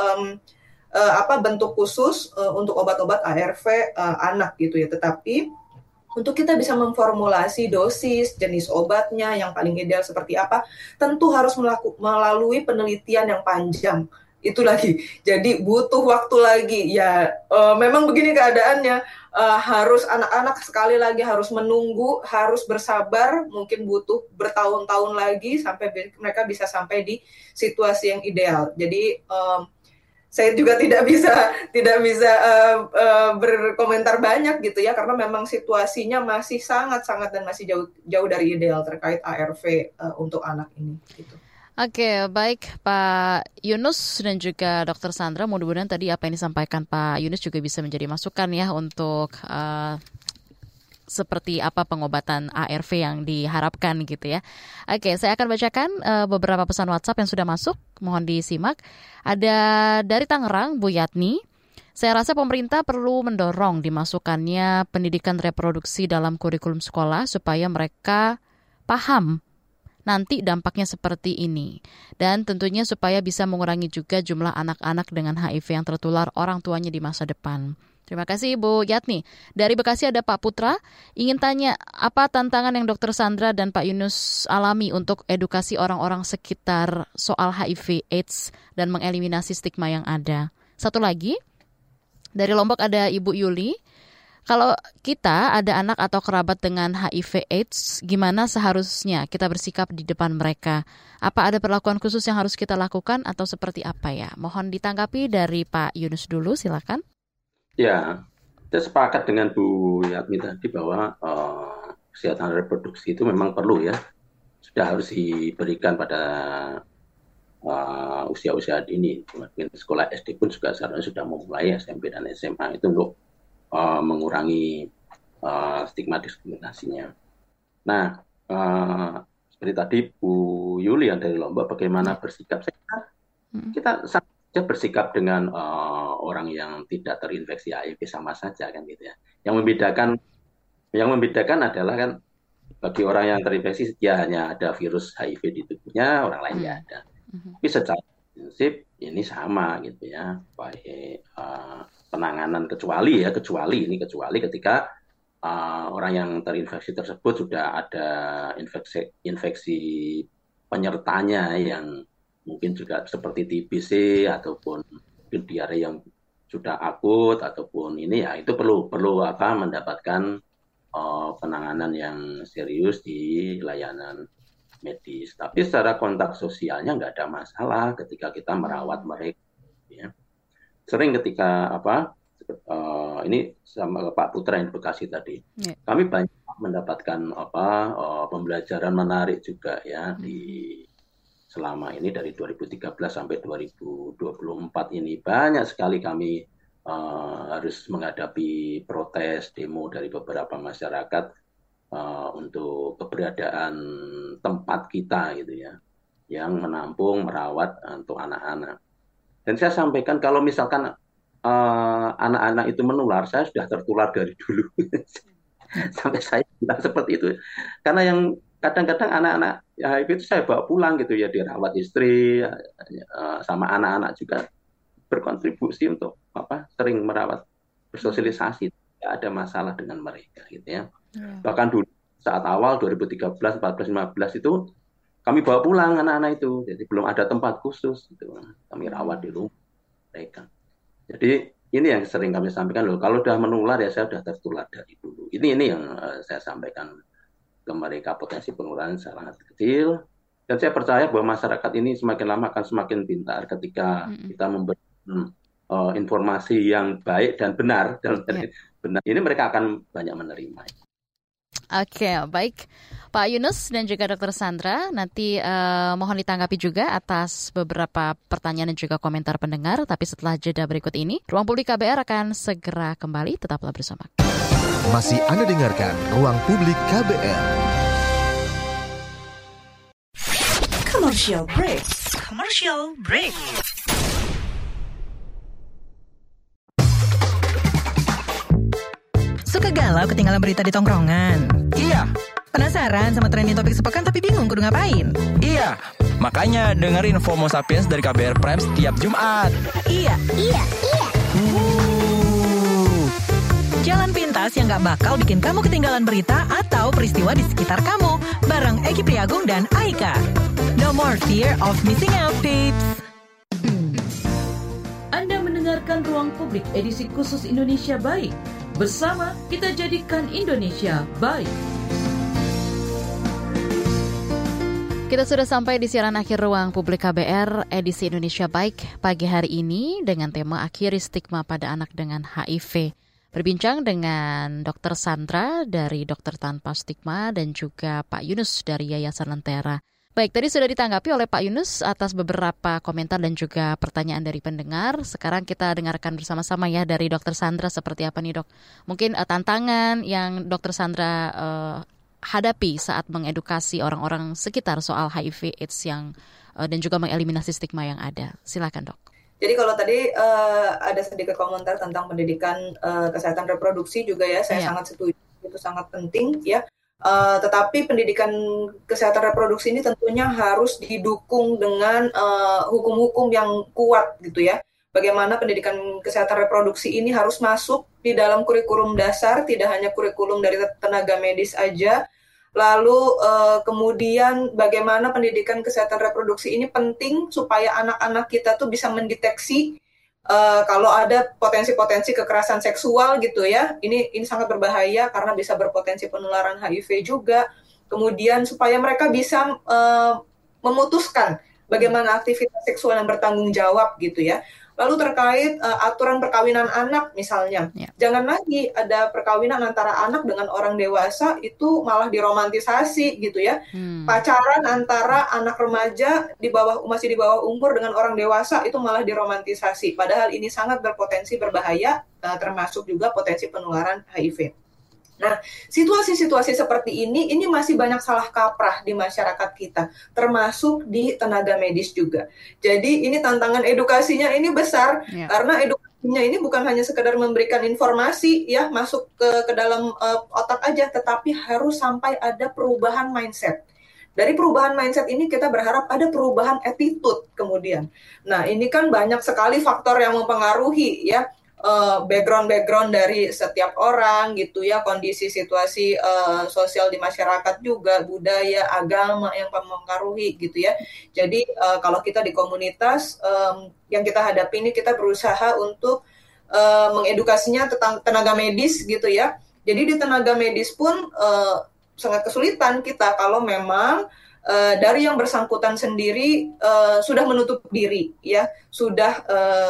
bentuk khusus untuk obat-obat ARV anak gitu ya. Tetapi untuk kita bisa memformulasi dosis, jenis obatnya yang paling ideal seperti apa, tentu harus melalui penelitian yang panjang. itu lagi. Jadi butuh waktu lagi. Ya memang begini keadaannya. Harus anak-anak sekali lagi harus menunggu, harus bersabar, mungkin butuh bertahun-tahun lagi sampai mereka bisa sampai di situasi yang ideal. Jadi saya juga tidak bisa berkomentar banyak gitu ya, karena memang situasinya masih sangat-sangat dan masih jauh dari ideal terkait ARV untuk anak ini gitu.
Oke, baik Pak Yunus dan juga Dr. Sandra, mudah-mudahan tadi apa yang disampaikan Pak Yunus juga bisa menjadi masukan ya untuk seperti apa pengobatan ARV yang diharapkan gitu ya. Oke, saya akan bacakan beberapa pesan WhatsApp yang sudah masuk, mohon disimak. Ada dari Tangerang, Bu Yatni. Saya rasa pemerintah perlu mendorong dimasukkannya pendidikan reproduksi dalam kurikulum sekolah supaya mereka paham nanti dampaknya seperti ini. Dan tentunya supaya bisa mengurangi juga jumlah anak-anak dengan HIV yang tertular orang tuanya di masa depan. Terima kasih Bu Yatni. Dari Bekasi ada Pak Putra, ingin tanya apa tantangan yang Dr. Sandra dan Pak Yunus alami untuk edukasi orang-orang sekitar soal HIV AIDS dan mengeliminasi stigma yang ada. Satu lagi, dari Lombok ada Ibu Yuli. Kalau kita ada anak atau kerabat dengan HIV AIDS, gimana seharusnya kita bersikap di depan mereka? Apa ada perlakuan khusus yang harus kita lakukan atau seperti apa ya? Mohon ditanggapi dari Pak Yunus dulu, silakan.
Ya, saya sepakat dengan Bu Yatmi tadi bahwa kesehatan reproduksi itu memang perlu ya. Sudah harus diberikan pada usia-usia dini. Mungkin sekolah SD pun juga seharusnya sudah memulai, SMP dan SMA itu untuk mengurangi stigma diskriminasinya. Nah, seperti tadi Bu Yuli yang dari Lombok, bagaimana bersikap? Kita saja bersikap dengan orang yang tidak terinfeksi HIV sama saja kan gitu ya. Yang membedakan adalah kan bagi orang yang terinfeksi dia hanya ada virus HIV di tubuhnya, orang lain tidak ada. Tapi secara prinsip ini sama gitu ya. Baik penanganan kecuali ketika orang yang terinfeksi tersebut sudah ada infeksi penyertanya yang mungkin juga seperti TBC ataupun diare yang sudah akut ataupun ini ya itu perlu mendapatkan penanganan yang serius di layanan medis. Tapi secara kontak sosialnya nggak ada masalah ketika kita merawat mereka. Ya. Sering ketika ini sama Pak Putra yang di Bekasi tadi, kami banyak mendapatkan pembelajaran menarik juga ya di selama ini dari 2013 sampai 2024 ini banyak sekali kami harus menghadapi protes demo dari beberapa masyarakat untuk keberadaan tempat kita gitu ya yang menampung merawat untuk anak-anak. Dan saya sampaikan kalau misalkan anak-anak itu menular, saya sudah tertular dari dulu. Sampai saya bilang seperti itu. Karena yang kadang-kadang anak-anak HIV itu saya bawa pulang gitu ya, dirawat istri, sama anak-anak juga berkontribusi untuk sering merawat, bersosialisasi. Tidak ada masalah dengan mereka gitu ya. Bahkan dulu saat awal 2013, 14, 15 itu kami bawa pulang anak-anak itu, jadi belum ada tempat khusus gitu. Kami rawat di rumah mereka. Jadi ini yang sering kami sampaikan loh. Kalau sudah menular ya saya sudah tertular dari dulu. Ini yang saya sampaikan ke mereka, potensi penularan sangat kecil. Dan saya percaya bahwa masyarakat ini semakin lama akan semakin pintar ketika kita memberikan informasi yang baik dan benar. Benar. Ini mereka akan banyak menerima.
Oke, baik. Pak Yunus dan juga Dr. Sandra, nanti mohon ditanggapi juga atas beberapa pertanyaan dan juga komentar pendengar. Tapi setelah jeda berikut ini, Ruang Publik KBR akan segera kembali. Tetaplah bersama.
Masih Anda dengarkan Ruang Publik KBR.
Commercial break. Commercial break.
Suka galau ketinggalan berita di tongkrongan?
Iya.
Penasaran sama trending topik sepekan tapi bingung kudu ngapain?
Iya. Makanya dengerin FOMO Sapiens dari KBR Prime setiap Jumat.
Iya. Jalan pintas yang gak bakal bikin kamu ketinggalan berita atau peristiwa di sekitar kamu. Bareng Eki Priagung dan Aika. No more fear of missing out, peeps.
mendengarkan Ruang Publik edisi khusus Indonesia Baik. Bersama kita jadikan Indonesia baik.
Kita sudah sampai di siaran akhir Ruang Publik KBR edisi Indonesia Baik pagi hari ini dengan tema Akhiri Stigma pada Anak dengan HIV. Berbincang dengan Dr. Sandra dari Dokter Tanpa Stigma dan juga Pak Yunus dari Yayasan Lentera. Baik, tadi sudah ditanggapi oleh Pak Yunus atas beberapa komentar dan juga pertanyaan dari pendengar. Sekarang kita dengarkan bersama-sama ya dari Dr. Sandra seperti apa nih dok. Mungkin tantangan yang Dr. Sandra hadapi saat mengedukasi orang-orang sekitar soal HIV AIDS yang dan juga mengeliminasi stigma yang ada. Silakan dok.
Jadi kalau tadi ada sedikit komentar tentang pendidikan kesehatan reproduksi juga ya, saya sangat setuju, itu sangat penting ya. Tetapi pendidikan kesehatan reproduksi ini tentunya harus didukung dengan hukum-hukum yang kuat gitu ya. Bagaimana pendidikan kesehatan reproduksi ini harus masuk di dalam kurikulum dasar, tidak hanya kurikulum dari tenaga medis aja. Lalu kemudian bagaimana pendidikan kesehatan reproduksi ini penting supaya anak-anak kita tuh bisa mendeteksi kalau ada potensi-potensi kekerasan seksual gitu ya, ini sangat berbahaya karena bisa berpotensi penularan HIV juga. Kemudian supaya mereka bisa memutuskan bagaimana aktivitas seksual yang bertanggung jawab gitu ya. Lalu terkait aturan perkawinan anak misalnya, jangan lagi ada perkawinan antara anak dengan orang dewasa, itu malah diromantisasi gitu ya. Pacaran antara anak remaja masih di bawah umur dengan orang dewasa itu malah diromantisasi. Padahal ini sangat berpotensi berbahaya, termasuk juga potensi penularan HIV. Nah, situasi-situasi seperti ini masih banyak salah kaprah di masyarakat kita, termasuk di tenaga medis juga. Jadi ini tantangan edukasinya ini besar, karena edukasinya ini bukan hanya sekedar memberikan informasi ya masuk ke dalam otak aja, tetapi harus sampai ada perubahan mindset. Dari perubahan mindset ini kita berharap ada perubahan attitude kemudian. Nah, ini kan banyak sekali faktor yang mempengaruhi ya. Background dari setiap orang gitu ya, kondisi situasi sosial di masyarakat juga, budaya, agama yang mempengaruhi gitu ya. Jadi kalau kita di komunitas yang kita hadapi ini, kita berusaha untuk mengedukasinya tentang tenaga medis gitu ya. Jadi di tenaga medis pun sangat kesulitan kita kalau memang dari yang bersangkutan sendiri sudah menutup diri ya, sudah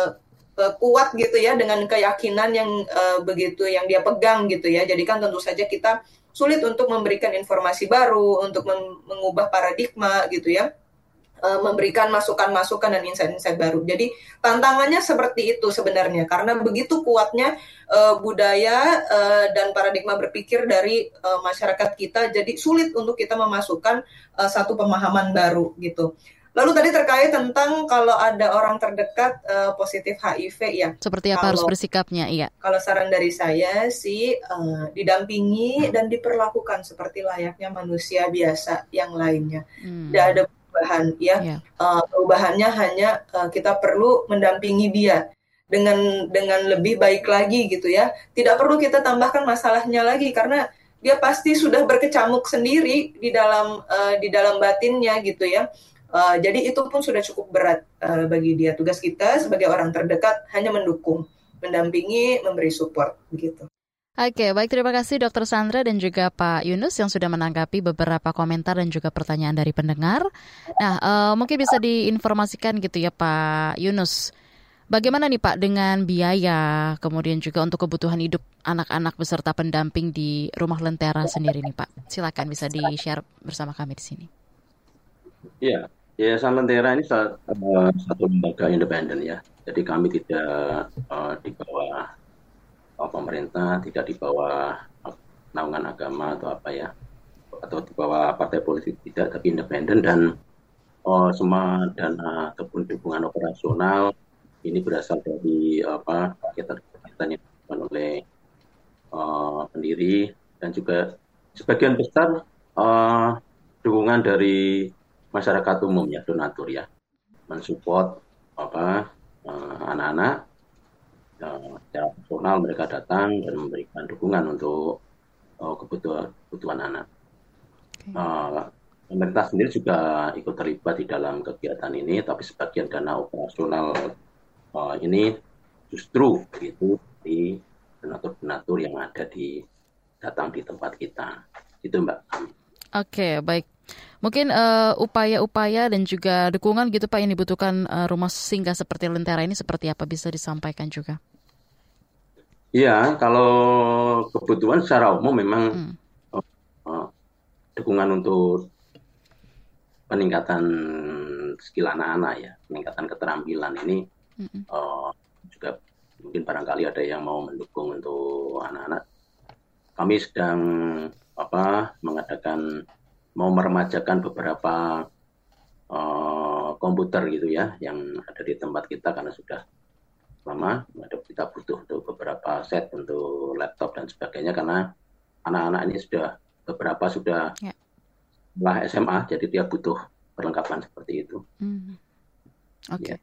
kuat gitu ya dengan keyakinan yang begitu yang dia pegang gitu ya. Jadi kan tentu saja kita sulit untuk memberikan informasi baru, untuk mengubah paradigma gitu ya, memberikan masukan-masukan dan insight-insight baru. Jadi tantangannya seperti itu sebenarnya, karena begitu kuatnya budaya dan paradigma berpikir dari masyarakat kita, jadi sulit untuk kita memasukkan satu pemahaman baru gitu. Lalu tadi terkait tentang kalau ada orang terdekat positif HIV ya.
Seperti apa harus bersikapnya, iya.
Kalau saran dari saya sih didampingi dan diperlakukan seperti layaknya manusia biasa yang lainnya. Tidak ada perubahan ya. Perubahannya hanya kita perlu mendampingi dia dengan lebih baik lagi gitu ya. Tidak perlu kita tambahkan masalahnya lagi karena dia pasti sudah berkecamuk sendiri di dalam batinnya gitu ya. Jadi itu pun sudah cukup berat bagi dia. Tugas kita sebagai orang terdekat hanya mendukung, mendampingi, memberi support begitu.
Oke, baik, terima kasih Dr. Sandra dan juga Pak Yunus yang sudah menanggapi beberapa komentar dan juga pertanyaan dari pendengar. Nah, mungkin bisa diinformasikan gitu ya Pak Yunus. Bagaimana nih Pak dengan biaya, kemudian juga untuk kebutuhan hidup anak-anak beserta pendamping di Rumah Lentera sendiri nih Pak? Silakan bisa di-share bersama kami di sini.
Iya. Yayasan Lentera ini satu lembaga independen ya. Jadi kami tidak di bawah pemerintah, tidak di bawah naungan agama atau apa ya, atau di bawah partai politik, tidak, tapi independen, dan semua dana ataupun dukungan operasional ini berasal dari kegiatan yang dilakukan oleh pendiri, dan juga sebagian besar dukungan dari masyarakat umum ya, donatur ya, mensupport anak-anak secara personal, mereka datang dan memberikan dukungan untuk kebutuhan anak. Pemerintah sendiri juga ikut terlibat di dalam kegiatan ini, tapi sebagian dana operasional ini justru itu di donatur-donatur yang ada datang di tempat kita. Itu Mbak.
Oke, baik. Mungkin upaya-upaya dan juga dukungan gitu Pak yang dibutuhkan rumah singgah seperti Lentera ini seperti apa, bisa disampaikan juga?
Iya, kalau kebutuhan secara umum memang dukungan untuk peningkatan skill anak-anak ya, peningkatan keterampilan ini juga mungkin barangkali ada yang mau mendukung untuk anak-anak. Kami sedang mau meremajakan beberapa komputer gitu ya yang ada di tempat kita karena sudah lama kita butuh untuk beberapa set untuk laptop dan sebagainya karena anak-anak ini beberapa sudah SMA jadi dia butuh perlengkapan seperti itu.
Oke.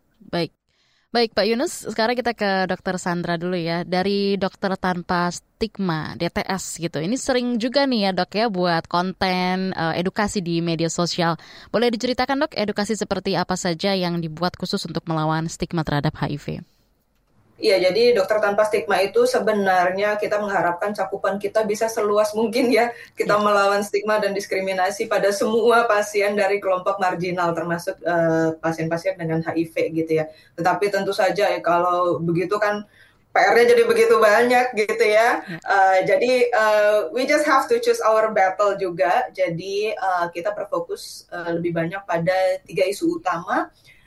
Baik Pak Yunus, sekarang kita ke Dokter Sandra dulu ya. Dari Dokter Tanpa Stigma, DTS gitu. Ini sering juga nih ya Dok ya buat konten edukasi di media sosial. Boleh diceritakan Dok, edukasi seperti apa saja yang dibuat khusus untuk melawan stigma terhadap HIV?
Iya, jadi Dokter Tanpa Stigma itu sebenarnya kita mengharapkan cakupan kita bisa seluas mungkin ya. Kita melawan stigma dan diskriminasi pada semua pasien dari kelompok marginal, termasuk pasien-pasien dengan HIV gitu ya. Tetapi tentu saja ya kalau begitu kan PR-nya jadi begitu banyak gitu ya. Jadi we just have to choose our battle juga. Jadi kita berfokus lebih banyak pada 3 isu utama.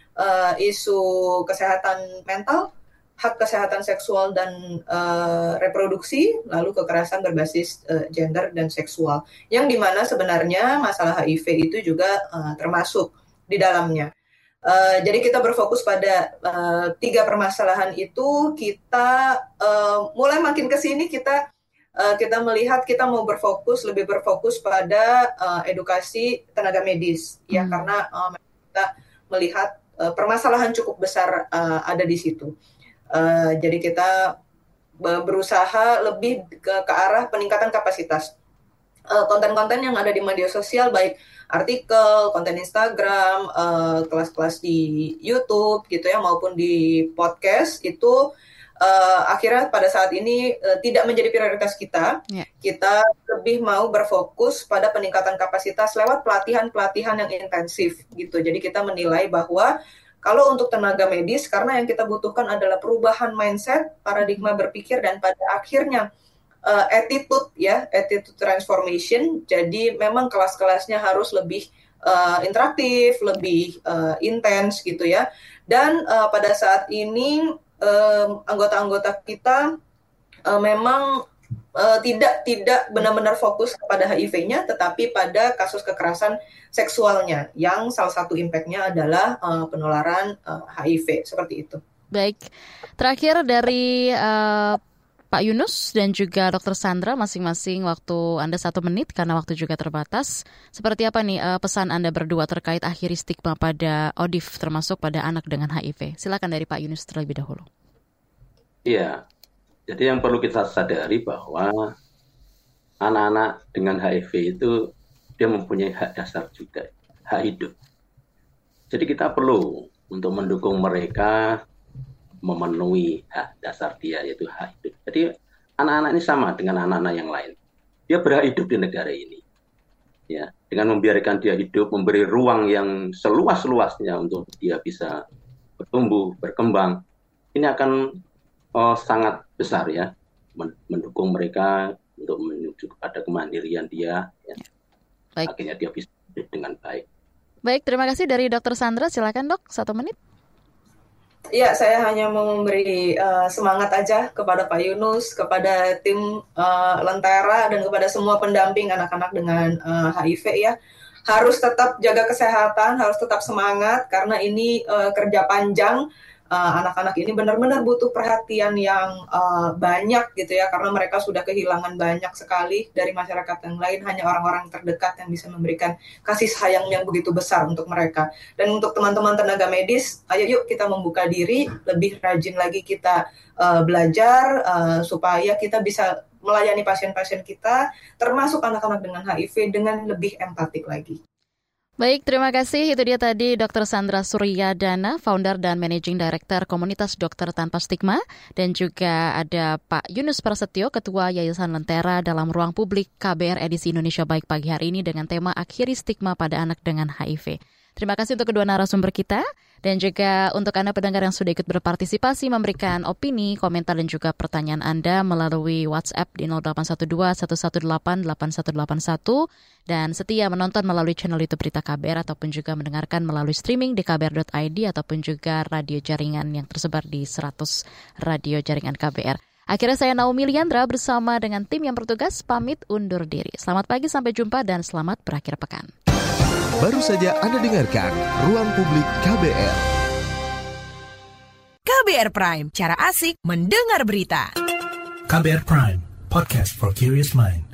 Isu kesehatan mental, hak kesehatan seksual dan reproduksi, lalu kekerasan berbasis gender dan seksual. Yang dimana sebenarnya masalah HIV itu juga termasuk di dalamnya. Jadi kita berfokus pada 3 permasalahan itu. Kita mulai makin ke sini kita melihat kita mau lebih berfokus pada edukasi tenaga medis ya, karena kita melihat permasalahan cukup besar ada di situ. Jadi kita berusaha lebih ke arah peningkatan kapasitas. Konten-konten yang ada di media sosial, baik artikel, konten Instagram, kelas-kelas di YouTube gitu ya, maupun di podcast itu akhirnya pada saat ini tidak menjadi prioritas kita. Kita lebih mau berfokus pada peningkatan kapasitas lewat pelatihan-pelatihan yang intensif gitu. Jadi kita menilai bahwa kalau untuk tenaga medis, karena yang kita butuhkan adalah perubahan mindset, paradigma berpikir, dan pada akhirnya attitude transformation. Jadi memang kelas-kelasnya harus lebih interaktif, lebih intens gitu ya. Dan pada saat ini anggota-anggota kita memang tidak benar-benar fokus kepada HIV-nya, tetapi pada kasus kekerasan seksualnya, yang salah satu impact-nya adalah penularan HIV, seperti itu.
Baik, terakhir dari Pak Yunus dan juga Dr. Sandra, masing-masing waktu Anda 1 menit, karena waktu juga terbatas. Seperti apa nih pesan Anda berdua terkait akhiri stigma pada ODIF, termasuk pada anak dengan HIV? Silakan dari Pak Yunus terlebih dahulu.
Iya. Jadi yang perlu kita sadari bahwa anak-anak dengan HIV itu dia mempunyai hak dasar juga, hak hidup. Jadi kita perlu untuk mendukung mereka memenuhi hak dasar dia, yaitu hak hidup. Jadi anak-anak ini sama dengan anak-anak yang lain. Dia berhak hidup di negara ini. Ya, dengan membiarkan dia hidup, memberi ruang yang seluas-luasnya untuk dia bisa bertumbuh, berkembang. Ini akan sangat besar ya, mendukung mereka untuk menuju kepada kemandirian dia. Ya.
Baik.
Akhirnya dia bisa hidup dengan baik.
Baik, terima kasih dari Dr. Sandra. Silakan Dok, 1 menit.
Ya, saya hanya mau memberi semangat aja kepada Pak Yunus, kepada tim Lentera, dan kepada semua pendamping anak-anak dengan HIV ya. Harus tetap jaga kesehatan, harus tetap semangat, karena ini kerja panjang. Anak-anak ini benar-benar butuh perhatian yang banyak gitu ya, karena mereka sudah kehilangan banyak sekali dari masyarakat yang lain. Hanya orang-orang terdekat yang bisa memberikan kasih sayang yang begitu besar untuk mereka. Dan untuk teman-teman tenaga medis, ayo yuk kita membuka diri, lebih rajin lagi kita belajar supaya kita bisa melayani pasien-pasien kita, termasuk anak-anak dengan HIV, dengan lebih empatik lagi.
Baik, terima kasih. Itu dia tadi Dr. Sandra Suryadana, Founder dan Managing Director Komunitas Dokter Tanpa Stigma. Dan juga ada Pak Yunus Prasetyo, Ketua Yayasan Lentera dalam Ruang Publik KBR edisi Indonesia Baik pagi hari ini dengan tema Akhiri Stigma pada Anak dengan HIV. Terima kasih untuk kedua narasumber kita. Dan juga untuk Anda pendengar yang sudah ikut berpartisipasi, memberikan opini, komentar, dan juga pertanyaan Anda melalui WhatsApp di 0812-118-8181 dan setia menonton melalui channel YouTube Berita KBR ataupun juga mendengarkan melalui streaming di kbr.id ataupun juga radio jaringan yang tersebar di 100 radio jaringan KBR. Akhirnya saya Naomi Liandra bersama dengan tim yang bertugas pamit undur diri. Selamat pagi, sampai jumpa, dan selamat berakhir pekan.
Baru saja Anda dengarkan Ruang Publik KBR.
KBR Prime, cara asik mendengar berita.
KBR Prime, podcast for curious mind.